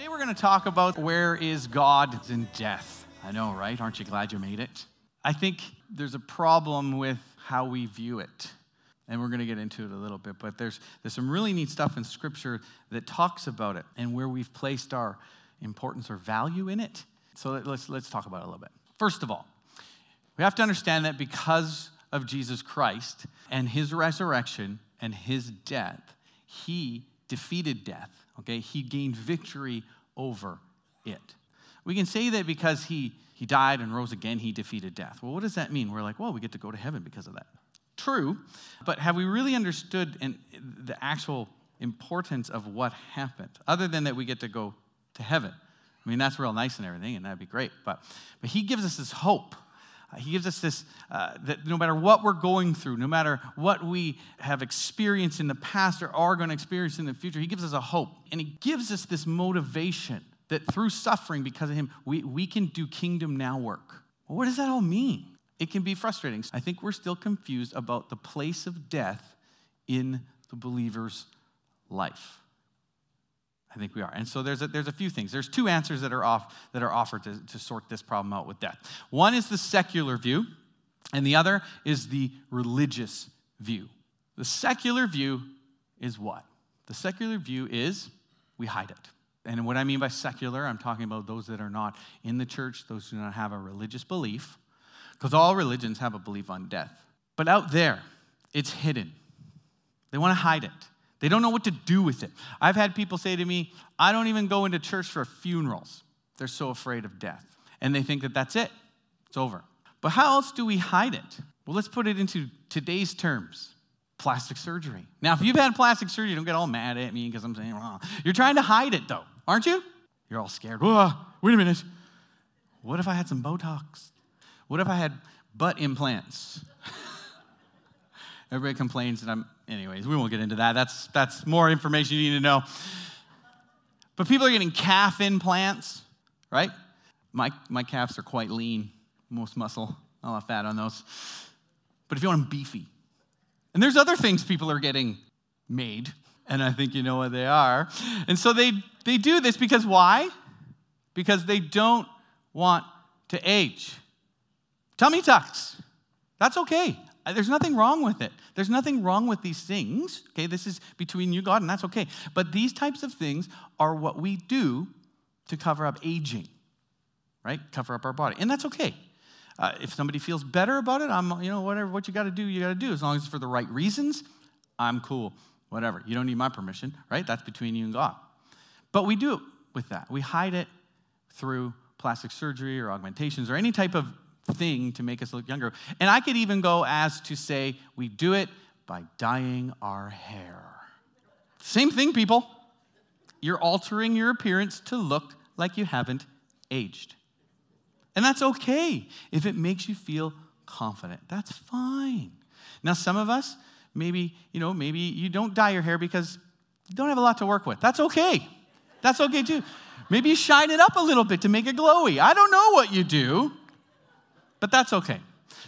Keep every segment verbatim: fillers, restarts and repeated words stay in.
Today we're going to talk about where is God in death. I know, right? Aren't you glad you made it? I think there's a problem with how we view it. And we're going to get into it a little bit, but there's there's some really neat stuff in Scripture that talks about it and where we've placed our importance or value in it. So let's let's talk about it a little bit. First of all, we have to understand that because of Jesus Christ and his resurrection and his death, he defeated death. Okay, he gained victory over it. We can say that because he he died and rose again, he defeated death. Well, what does that mean? We're like, well, we get to go to heaven because of that. True, but have we really understood in the actual importance of what happened, other than that we get to go to heaven? I mean, that's real nice and everything, and that'd be great, but, but he gives us this hope. Uh, he gives us this, uh, that no matter what we're going through, no matter what we have experienced in the past or are going to experience in the future, he gives us a hope, and he gives us this motivation that through suffering because of him, we, we can do kingdom now work. Well, what does that all mean? It can be frustrating. I think we're still confused about the place of death in the believer's life. I think we are. And so there's a, there's a few things. There's two answers that are off that are offered to, to sort this problem out with death. One is the secular view, and the other is the religious view. The secular view is what? The secular view is we hide it. And what I mean by secular, I'm talking about those that are not in the church, those who do not have a religious belief. Because all religions have a belief on death. But out there, it's hidden. They want to hide it. They don't know what to do with it. I've had people say to me, I don't even go into church for funerals. They're so afraid of death. And they think that that's it. It's over. But how else do we hide it? Well, let's put it into today's terms. Plastic surgery. Now, if you've had plastic surgery, don't get all mad at me because I'm saying wrong. You're trying to hide it, though, aren't you? You're all scared. Whoa, wait a minute. What if I had some Botox? What if I had butt implants? Everybody complains that I'm, anyways, we won't get into that. That's that's more information you need to know. But people are getting calf implants, right? My my calves are quite lean, most muscle, not a lot of fat on those. But if you want them beefy. And there's other things people are getting made, and I think you know what they are. And so they, they do this because why? Because they don't want to age. Tummy tucks. That's okay. There's nothing wrong with it. There's nothing wrong with these things. Okay, this is between you, God, and that's okay. But these types of things are what we do to cover up aging, right? Cover up our body, and that's okay. Uh, if somebody feels better about it, I'm, you know, whatever. What you got to do, you got to do. As long as it's for the right reasons, I'm cool. Whatever. You don't need my permission, right? That's between you and God. But we do it with that. We hide it through plastic surgery or augmentations or any type of thing to make us look younger. And I could even go as to say we do it by dyeing our hair. Same thing, people. You're altering your appearance to look like you haven't aged. And that's okay if it makes you feel confident. That's fine. Now, some of us, maybe, you know, maybe you don't dye your hair because you don't have a lot to work with. That's okay. That's okay too. Maybe you shine it up a little bit to make it glowy. I don't know what you do. But that's okay.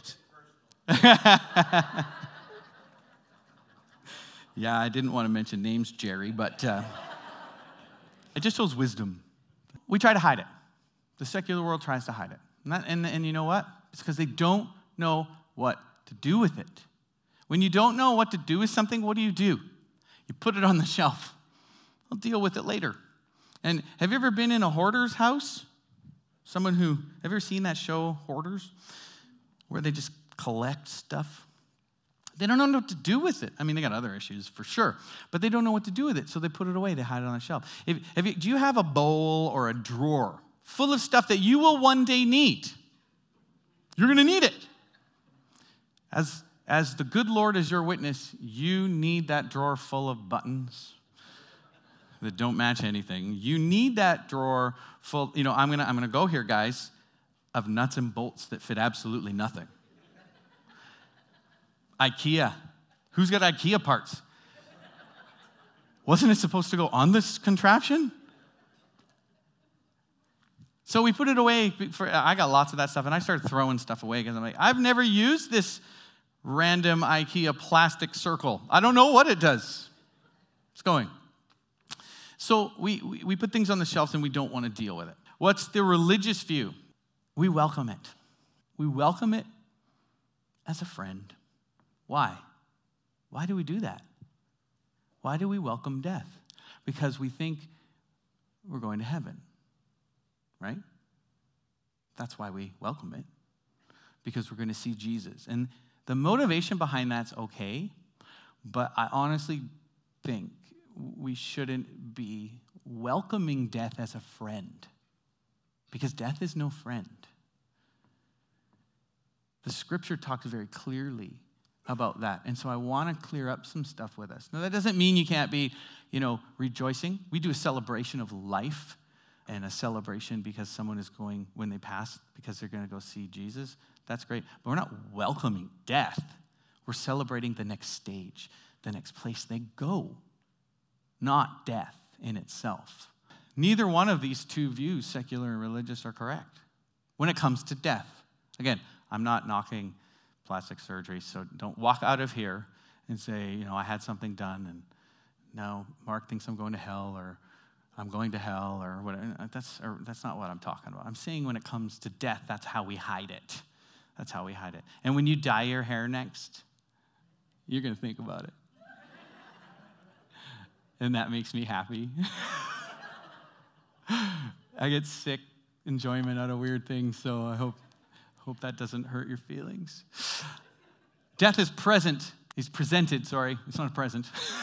Yeah, I didn't want to mention names, Jerry, but uh, it just shows wisdom. We try to hide it. The secular world tries to hide it. And, that, and, and you know what? It's because they don't know what to do with it. When you don't know what to do with something, what do you do? You put it on the shelf. I'll deal with it later. And have you ever been in a hoarder's house? Someone who, have you ever seen that show, Hoarders, where they just collect stuff? They don't know what to do with it. I mean, they got other issues for sure, but they don't know what to do with it, so they put it away. They hide it on a shelf. If, if you, do you have a bowl or a drawer full of stuff that you will one day need? You're going to need it. As, as the good Lord is your witness, you need that drawer full of buttons that don't match anything. You need that drawer full, you know, I'm gonna I'm gonna go here, guys, of nuts and bolts that fit absolutely nothing. IKEA. Who's got IKEA parts? Wasn't it supposed to go on this contraption? So we put it away. For, I got lots of that stuff, and I started throwing stuff away because I'm like, I've never used this random IKEA plastic circle. I don't know what it does. It's going. So we, we, we put things on the shelves and we don't want to deal with it. What's the religious view? We welcome it. We welcome it as a friend. Why? Why do we do that? Why do we welcome death? Because we think we're going to heaven, right? That's why we welcome it, because we're going to see Jesus. And the motivation behind that's okay, but I honestly think we shouldn't be welcoming death as a friend, because death is no friend. The scripture talks very clearly about that. And so I want to clear up some stuff with us. Now, that doesn't mean you can't be, you know, rejoicing. We do a celebration of life and a celebration because someone is going, when they pass, because they're going to go see Jesus. That's great. But we're not welcoming death. We're celebrating the next stage, the next place they go, not death in itself. Neither one of these two views, secular and religious, are correct when it comes to death. Again, I'm not knocking plastic surgery, so don't walk out of here and say, you know, I had something done, and now Mark thinks I'm going to hell, or I'm going to hell, or whatever. That's, or that's not what I'm talking about. I'm saying when it comes to death, that's how we hide it. That's how we hide it. And when you dye your hair next, you're going to think about it. And that makes me happy. I get sick enjoyment out of weird things, so I hope Hope that doesn't hurt your feelings. Death is present, is presented, sorry, it's not a present.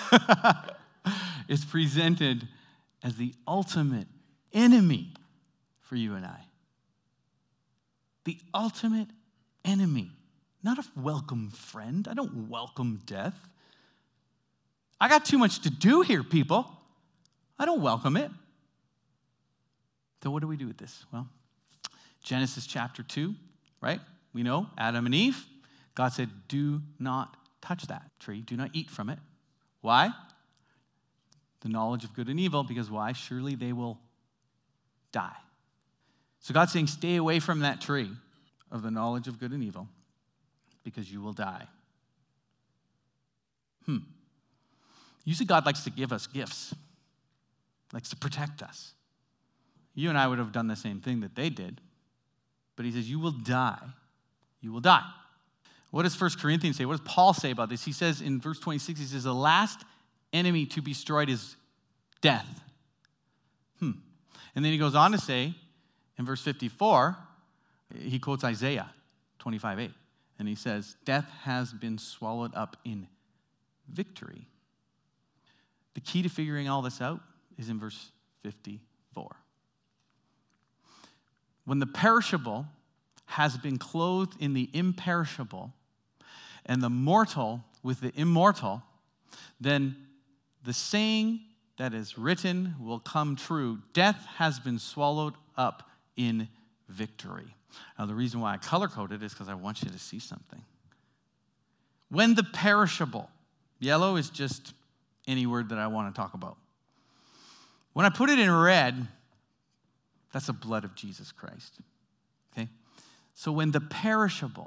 It's presented as the ultimate enemy for you and I. The ultimate enemy, not a welcome friend. I don't welcome death. I got too much to do here, people. I don't welcome it. So what do we do with this? Well, Genesis chapter two. Right? We know Adam and Eve. God said, do not touch that tree. Do not eat from it. Why? The knowledge of good and evil. Because why? Surely they will die. So God's saying, stay away from that tree of the knowledge of good and evil, because you will die. Hmm. Usually God likes to give us gifts. Likes to protect us. You and I would have done the same thing that they did. But he says, you will die. You will die. What does First Corinthians say? What does Paul say about this? He says in verse twenty-six, he says, the last enemy to be destroyed is death. Hmm. And then he goes on to say, in verse fifty-four, he quotes Isaiah twenty-five eight. And he says, death has been swallowed up in victory. The key to figuring all this out is in verse fifty-four. When the perishable has been clothed in the imperishable, and the mortal with the immortal, then the saying that is written will come true. Death has been swallowed up in victory. Now, the reason why I color-coded is because I want you to see something. When the perishable, yellow is just any word that I want to talk about. When I put it in red, that's the blood of Jesus Christ, okay? So when the perishable,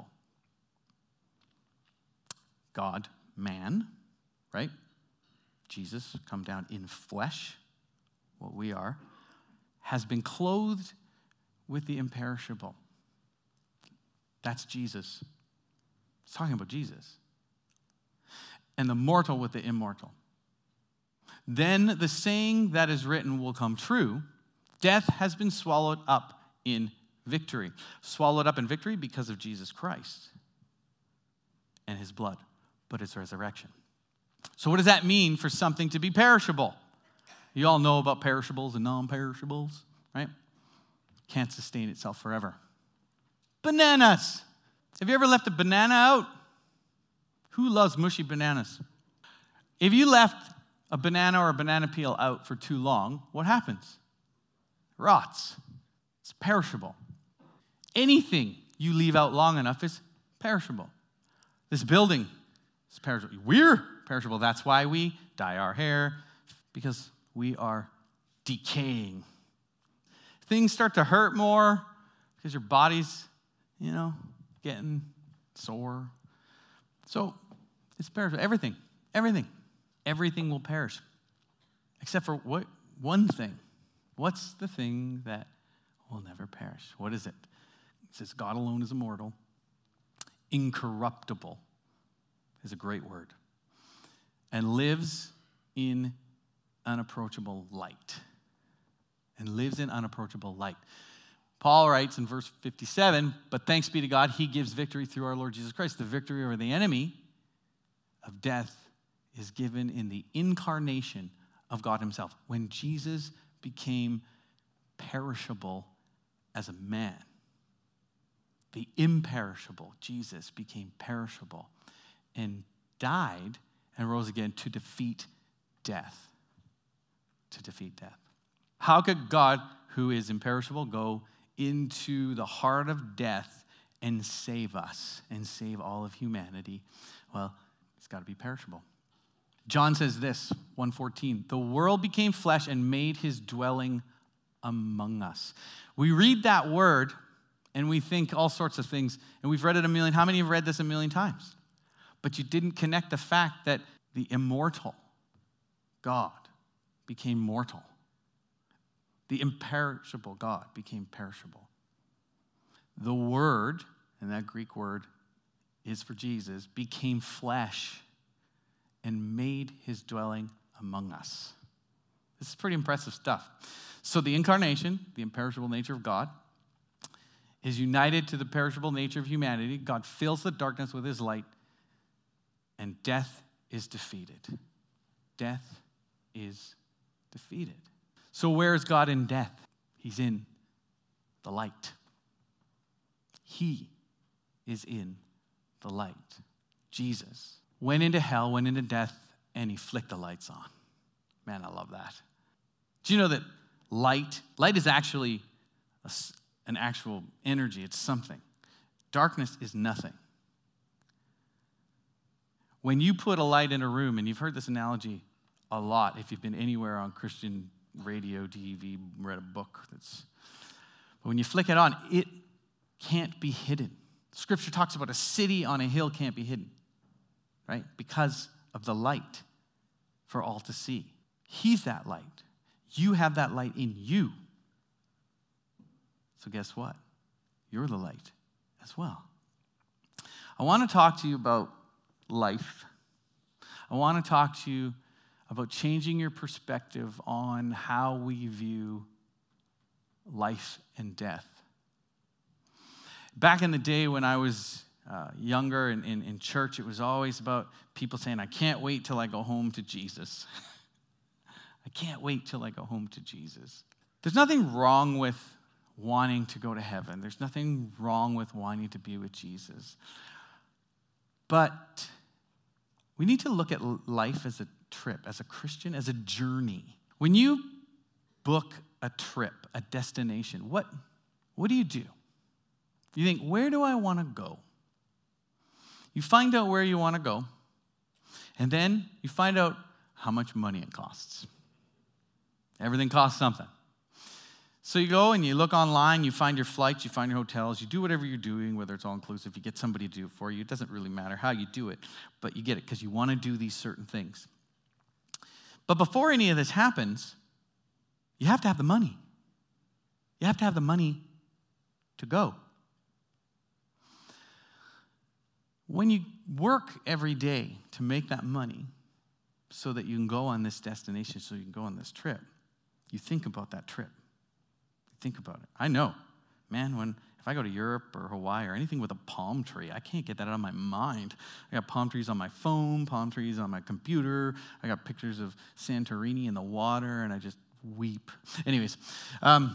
God, man, right? Jesus come down in flesh, what we are, has been clothed with the imperishable. That's Jesus. It's talking about Jesus. And the mortal with the immortal. Then the saying that is written will come true. Death has been swallowed up in victory. Swallowed up in victory because of Jesus Christ and his blood, but it's resurrection. So what does that mean for something to be perishable? You all know about perishables and non-perishables, right? Can't sustain itself forever. Bananas. Have you ever left a banana out? Who loves mushy bananas? If you left a banana or a banana peel out for too long, what happens? Rots. It's perishable. Anything you leave out long enough is perishable. This building is perishable. We're perishable. That's why we dye our hair, because we are decaying. Things start to hurt more because your body's, you know, getting sore. So it's perishable. Everything, everything, everything will perish. Except for what? one thing. What's the thing that will never perish? What is it? It says God alone is immortal. Incorruptible is a great word. And lives in unapproachable light. And lives in unapproachable light. Paul writes in verse fifty-seven, but thanks be to God, he gives victory through our Lord Jesus Christ. The victory over the enemy of death is given in the incarnation of God himself. When Jesus became perishable as a man, the imperishable Jesus became perishable and died and rose again to defeat death. To defeat death. How could God, who is imperishable, go into the heart of death and save us and save all of humanity? Well, it's got to be perishable. John says this, one fourteen, the world became flesh and made his dwelling among us. We read that word and we think all sorts of things, and we've read it a million. How many have read this a million times? But you didn't connect the fact that the immortal God became mortal. The imperishable God became perishable. The Word, and that Greek word is for Jesus, became flesh and made his dwelling among us. This is pretty impressive stuff. So the incarnation, the imperishable nature of God, is united to the perishable nature of humanity. God fills the darkness with his light, and death is defeated. Death is defeated. So where is God in death? He's in the light. He is in the light. Jesus went into hell, went into death, and he flicked the lights on. Man, I love that. Do you know that light, light is actually a, an actual energy. It's something. Darkness is nothing. When you put a light in a room, and you've heard this analogy a lot if you've been anywhere on Christian radio, T V, read a book. That's, but when you flick it on, it can't be hidden. Scripture talks about a city on a hill can't be hidden, right? Because of the light for all to see. He's that light. You have that light in you. So guess what? You're the light as well. I want to talk to you about life. I want to talk to you about changing your perspective on how we view life and death. Back in the day when I was uh, younger and in, in church, it was always about people saying, I can't wait till I go home to Jesus. I can't wait till I go home to Jesus. There's nothing wrong with wanting to go to heaven. There's nothing wrong with wanting to be with Jesus. But we need to look at life as a trip, as a Christian, as a journey. When you book a trip, a destination, what, what do you do? You think, where do I want to go? You find out where you want to go, and then you find out how much money it costs. Everything costs something. So you go and you look online, you find your flights, you find your hotels, you do whatever you're doing, whether it's all-inclusive, you get somebody to do it for you. It doesn't really matter how you do it, but you get it because you want to do these certain things. But before any of this happens, you have to have the money. You have to have the money to go. When you work every day to make that money so that you can go on this destination, so you can go on this trip, you think about that trip. You think about it. I know, man, when if I go to Europe or Hawaii or anything with a palm tree, I can't get that out of my mind. I got palm trees on my phone, palm trees on my computer. I got pictures of Santorini in the water, and I just weep. Anyways, um,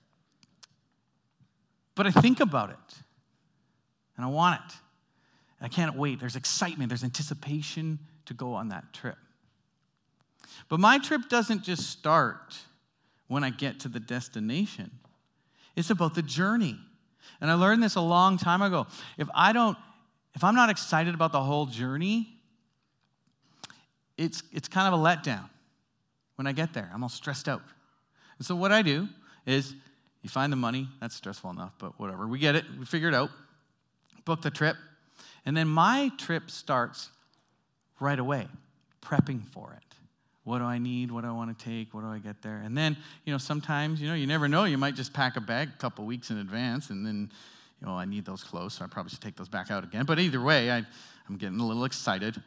but I think about it, and I want it. I can't wait. There's excitement. There's anticipation to go on that trip. But my trip doesn't just start when I get to the destination. It's about the journey. And I learned this a long time ago. If I don't, if I'm not excited about the whole journey, it's it's kind of a letdown. When I get there, I'm all stressed out. And so what I do is, you find the money. That's stressful enough, but whatever. We get it. We figure it out. Book the trip. And then my trip starts right away, prepping for it. What do I need? What do I want to take? What do I get there? And then, you know, sometimes, you know, you never know. You might just pack a bag a couple weeks in advance, and then, you know, I need those clothes, so I probably should take those back out again. But either way, I, I'm getting a little excited.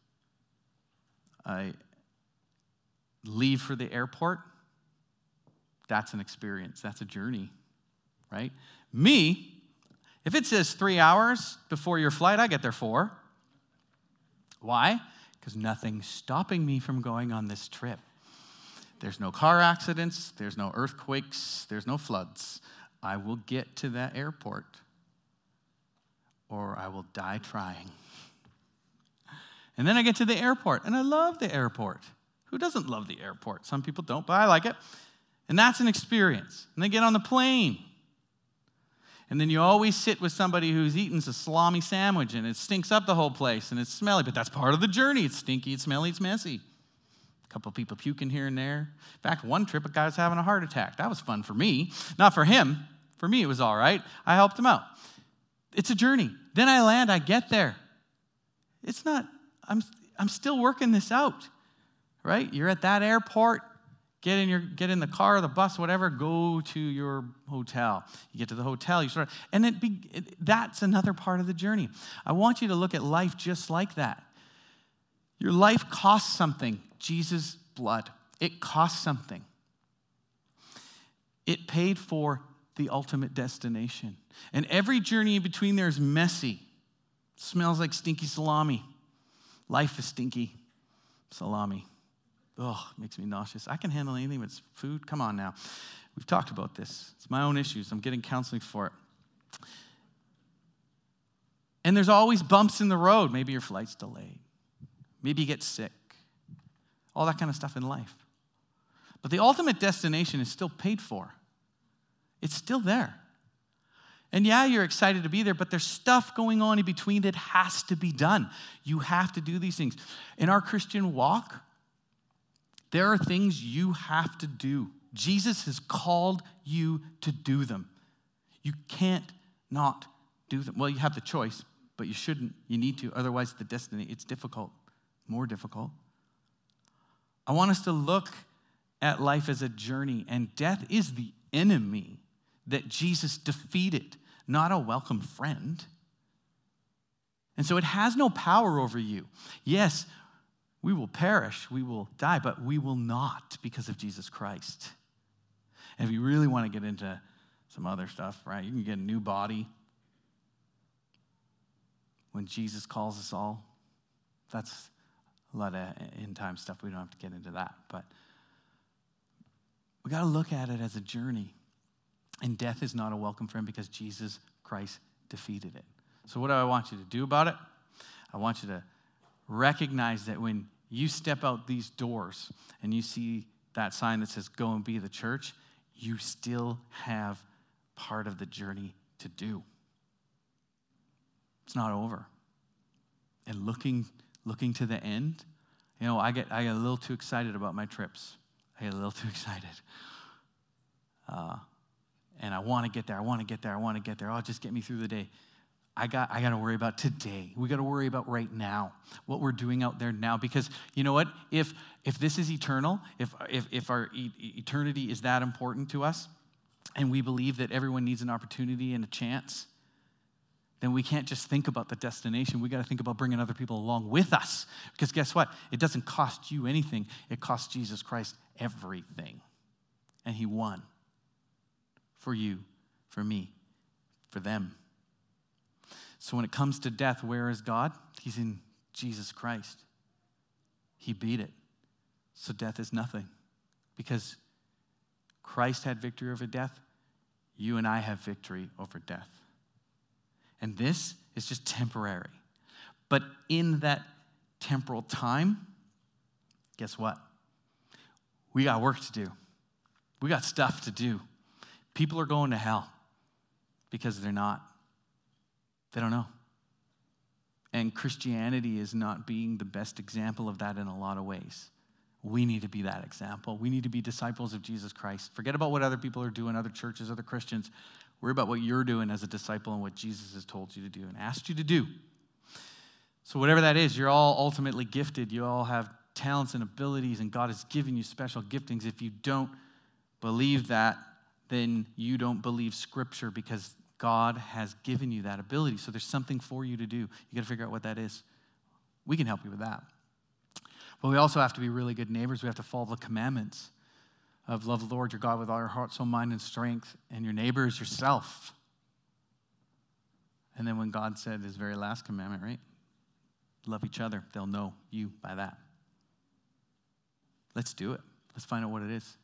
I leave for the airport. That's an experience. That's a journey, right? Me, if it says three hours before your flight, I get there four. Why? Because nothing's stopping me from going on this trip. There's no car accidents. There's no earthquakes. There's no floods. I will get to that airport, or I will die trying. And then I get to the airport, and I love the airport. Who doesn't love the airport? Some people don't, but I like it. And that's an experience. And then get on the plane. And then you always sit with somebody who's eating a salami sandwich, and it stinks up the whole place, and it's smelly. But that's part of the journey. It's stinky, it's smelly, it's messy. A couple of people puking here and there. In fact, one trip, a guy was having a heart attack. That was fun for me. Not for him. For me, it was all right. I helped him out. It's a journey. Then I land, I get there. It's not, I'm, I'm still working this out, right? You're at that airport. Get in your, get in the car, the bus, whatever. Go to your hotel. You get to the hotel. You start, and it, be, it that's another part of the journey. I want you to look at life just like that. Your life costs something. Jesus' blood. It costs something. It paid for the ultimate destination. And every journey in between there is messy. Smells like stinky salami. Life is stinky salami. Oh, it makes me nauseous. I can handle anything but food. Come on now. We've talked about this. It's my own issues. I'm getting counseling for it. And there's always bumps in the road. Maybe your flight's delayed. Maybe you get sick. All that kind of stuff in life. But the ultimate destination is still paid for. It's still there. And yeah, you're excited to be there, but there's stuff going on in between that has to be done. You have to do these things. In our Christian walk, there are things you have to do. Jesus has called you to do them. You can't not do them. Well, you have the choice, but you shouldn't. You need to. Otherwise, the destiny, it's difficult, more difficult. I want us to look at life as a journey, and death is the enemy that Jesus defeated, not a welcome friend. And so it has no power over you. Yes, we will perish, we will die, but we will not because of Jesus Christ. And if you really want to get into some other stuff, right, you can get a new body. When Jesus calls us all, that's a lot of end-time stuff. We don't have to get into that. But we got to look at it as a journey. And death is not a welcome friend because Jesus Christ defeated it. So what do I want you to do about it? I want you to recognize that when you step out these doors and you see that sign that says, go and be the church, you still have part of the journey to do. It's not over. And looking looking to the end, you know, I get I get a little too excited about my trips. I get a little too excited. Uh, and I want to get there. I want to get there. I want to get there. Oh, just get me through the day. I got I got to worry about today. We got to worry about right now, what we're doing out there now. Because you know what? If if this is eternal, if if if our e- eternity is that important to us, and we believe that everyone needs an opportunity and a chance, then we can't just think about the destination. We got to think about bringing other people along with us. Because guess what? It doesn't cost you anything. It costs Jesus Christ everything, and He won for you, for me, for them. So when it comes to death, where is God? He's in Jesus Christ. He beat it. So death is nothing. Because Christ had victory over death, you and I have victory over death. And this is just temporary. But in that temporal time, guess what? We got work to do. We got stuff to do. People are going to hell because they're not. They don't know. And Christianity is not being the best example of that in a lot of ways. We need to be that example. We need to be disciples of Jesus Christ. Forget about what other people are doing, other churches, other Christians. Worry about what you're doing as a disciple and what Jesus has told you to do and asked you to do. So whatever that is, you're all ultimately gifted. You all have talents and abilities and God has given you special giftings. If you don't believe that, then you don't believe Scripture, because God has given you that ability. So there's something for you to do. You got to figure out what that is. We can help you with that. But we also have to be really good neighbors. We have to follow the commandments of love the Lord your God with all your heart, soul, mind, and strength, and your neighbor is yourself. And then when God said his very last commandment, right? Love each other. They'll know you by that. Let's do it. Let's find out what it is.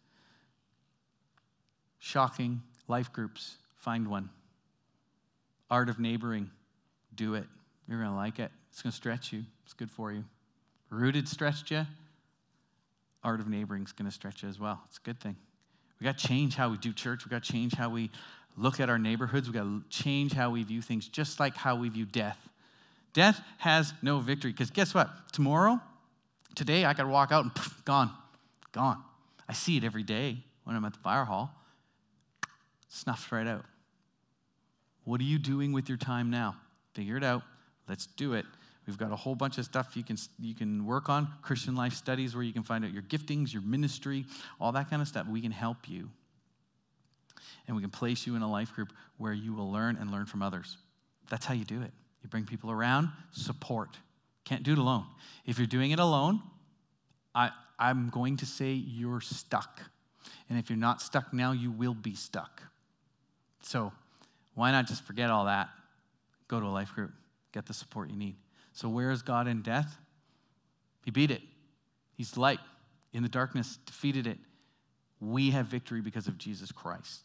Shocking. Life groups. Find one. Art of neighboring. Do it. You're going to like it. It's going to stretch you. It's good for you. Rooted stretched you. Art of neighboring is going to stretch you as well. It's a good thing. We got to change how we do church. We got to change how we look at our neighborhoods. We got to change how we view things, just like how we view death. Death has no victory, because guess what? Tomorrow, today, I got to walk out and poof, gone, gone. I see it every day when I'm at the fire hall. Snuffed right out. What are you doing with your time now? Figure it out. Let's do it. We've got a whole bunch of stuff you can you can work on, Christian life studies where you can find out your giftings, your ministry, all that kind of stuff. We can help you. And we can place you in a life group where you will learn and learn from others. That's how you do it. You bring people around, support. Can't do it alone. If you're doing it alone, I, I'm going to say you're stuck. And if you're not stuck now, you will be stuck. So why not just forget all that? Go to a life group. Get the support you need. So where is God in death? He beat it. He's light in the darkness, defeated it. We have victory because of Jesus Christ.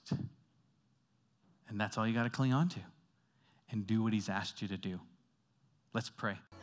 And that's all you got to cling on to. And do what he's asked you to do. Let's pray.